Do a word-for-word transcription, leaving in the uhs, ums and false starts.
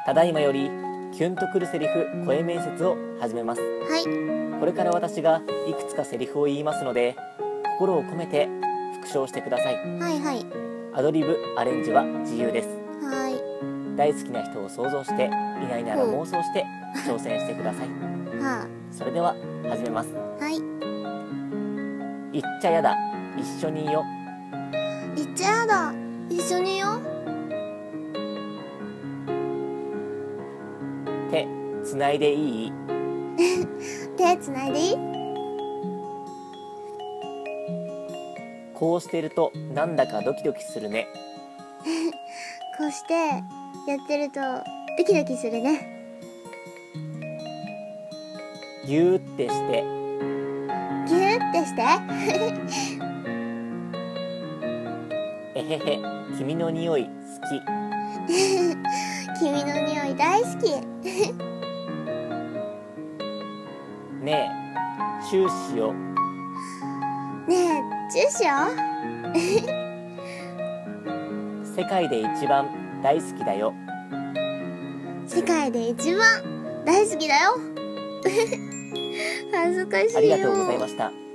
ただいまよりキュンとくるセリフ声面接を始めます。 はいこれから私がいくつかセリフを言いますので、心を込めて復唱してください。 はいはいアドリブアレンジは自由です。 はい大好きな人を想像して、いないなら妄想して挑戦してください。 はそれでは始めます。 あはい。 言っちゃやだ一緒にいよ。 言っちゃやだ一緒によ。 手つないでいい？ 手つないでいい？ こうしてるとなんだかドキドキするね。 こうしてやってるとドキドキするね。 ぎゅーってしてギューってしてえへへ君の匂い好き。 君の匂い大好き。 ねえチューしよう。 ねえチューしよう。 世界で一番大好きだよ。 世界で一番大好きだよ。恥ずかしいよ。 ありがとうございました。